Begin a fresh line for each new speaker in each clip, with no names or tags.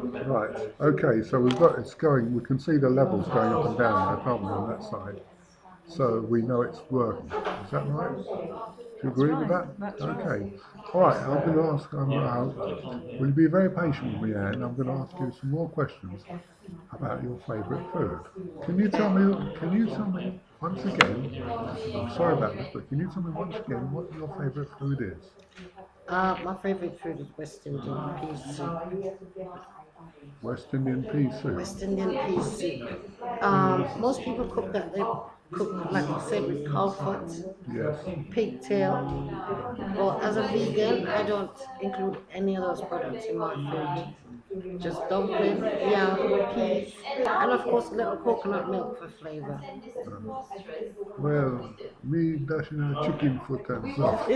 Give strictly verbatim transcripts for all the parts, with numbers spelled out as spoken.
Right. Okay. So we've got it's going. We can see the levels going up and down there, can't we, on that side? So we know it's working. Is that right? Do you
That's
agree with
right.
that?
That's right.
Okay. All right. I'm going to ask. Um, uh, will you be very patient with me, Anne? I'm going to ask you some more questions about your favourite food. Can you tell me? Can you tell me once again? I'm sorry about this, but can you tell me once again what your favourite food is?
Uh, my favorite food is West Indian pea soup.
West Indian pea soup.
West Indian pea soup. Um, most people cook that. They cook, like you said, with cow foot,
Yes.
pigtail. Well, as a vegan, I don't include any of those products in my food. Just dumpling, yam, peas, and of course, a little coconut milk for flavor.
Well, me dashing out chicken foot and stuff.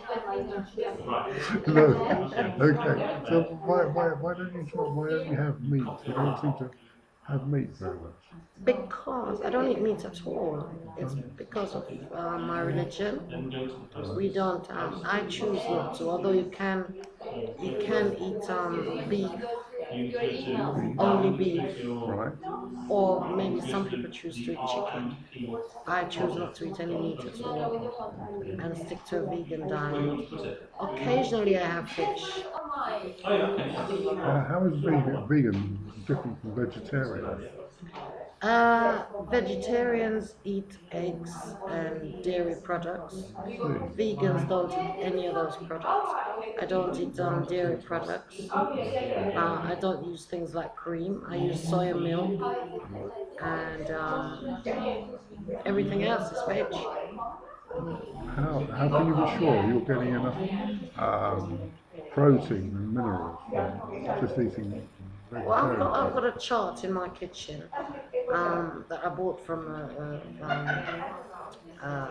No. Okay. So why why why don't you try, why don't you have meat? You don't seem to have meat very much.
Because I don't eat meat at all. It's because of uh, my religion. We don't. Um, I choose not to. Although you can, you can eat um, beef, only beef,
Right.
or maybe some people choose to eat chicken. I choose not to eat any meat at all and stick to a vegan diet. Occasionally, I have fish.
Uh, how is vegan, vegan different from vegetarian?
Uh, vegetarians eat eggs and dairy products.
See.
Vegans don't eat any of those products. I don't eat um, dairy products. Uh, I don't use things like cream. I use soya milk, and um, everything else is veg.
How how can you be sure you're getting enough um, protein and minerals from just eating
Well, I've
vegetarian
got, I've
food?
got a chart in my kitchen um, that I bought from a, a, um, uh,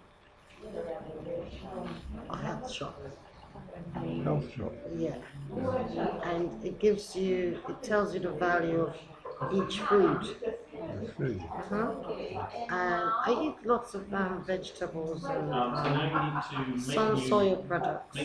a health shop.
Health shop.
Yeah, and it gives you, it tells you the value of each food.
I see.
Uh-huh. And I eat lots of um, vegetables and um, some soya products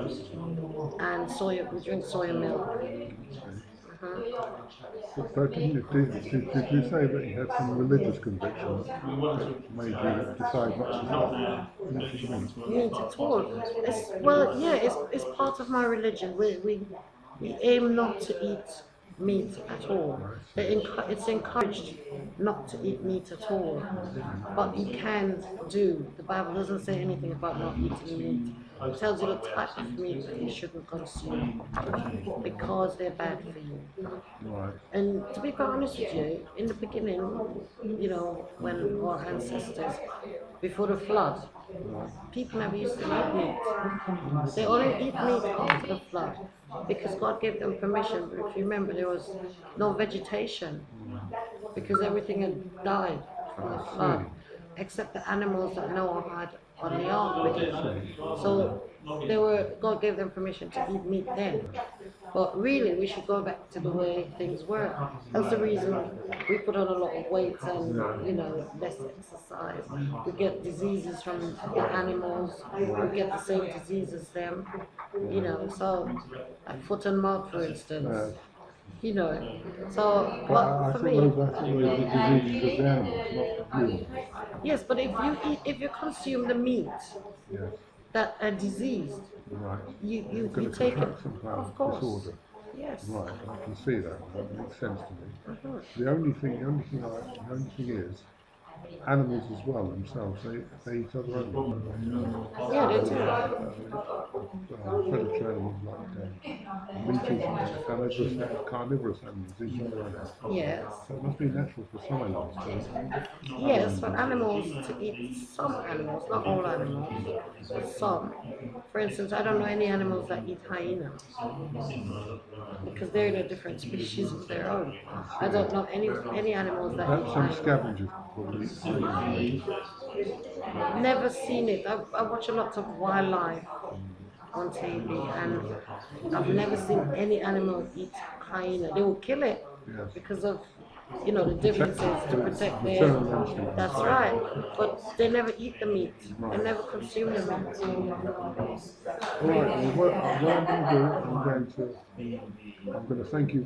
and soya. We drink soya milk. Uh-huh.
But, but didn't it, did, did, did you say that you had some religious convictions that made you decide not to eat meat?
Meat at all. It's, well, yeah, it's, it's part of my religion. We, we, we aim not to eat meat at all.
I
It
see.
enc- it's encouraged not to eat meat at all. But you can do. The Bible doesn't say anything about not eating meat. It tells you the type of meat that you shouldn't consume because they're bad for you.
Right.
And to be quite honest with you, in the beginning, you know, when our ancestors, before the flood, people never used to eat meat. They only eat meat after the flood because God gave them permission. But if you remember, there was no vegetation because everything had died from the flood, except the animals that Noah had on the ark with him. So they were, God gave them permission to eat meat then. But really, we should go back to the way things were. That's the reason we put on a lot of weight and, you know, less exercise. We get diseases from the animals. We get the same disease as them. You know, so like foot and mouth, for instance.
Uh,
You know, so
but
but
I, I
for
thought
me,
those, I thought those were diseases of the animals, not humans.
yes. But if you eat, if you consume the meat
Yes.
that are diseased,
Right.
you
You're
you, you
going to
take it.
contract some kind
Of
of
course,
disorder.
yes.
Right, I can see that. That makes sense to me.
Mhm.
The only thing, the only thing, I, the only thing is, animals as well themselves, they, they eat other animals.
Yeah, they do.
Uh, predatory animals like um, meat eating carnivorous, carnivorous animals eat other animals.
Yes.
So it must be natural for some animals to.
Yes, for animals to eat some animals, not all animals, but some. For instance, I don't know any animals that eat hyenas because they're in a different species of their own. I don't know any any animals that eat
Perhaps some
hyenas.
scavengers probably eat hyenas.
Never seen it. I, I watch a lot of wildlife on T V and I've never seen any animal eat hyena. They will kill it
Yes.
because of, you know, the
Protect
differences to
the
protect their.
maternal instinct.
That's right. But they never eat the meat. They never consume the meat.
All right. Well, what, what I'm going to do, I'm going to, I'm going to thank you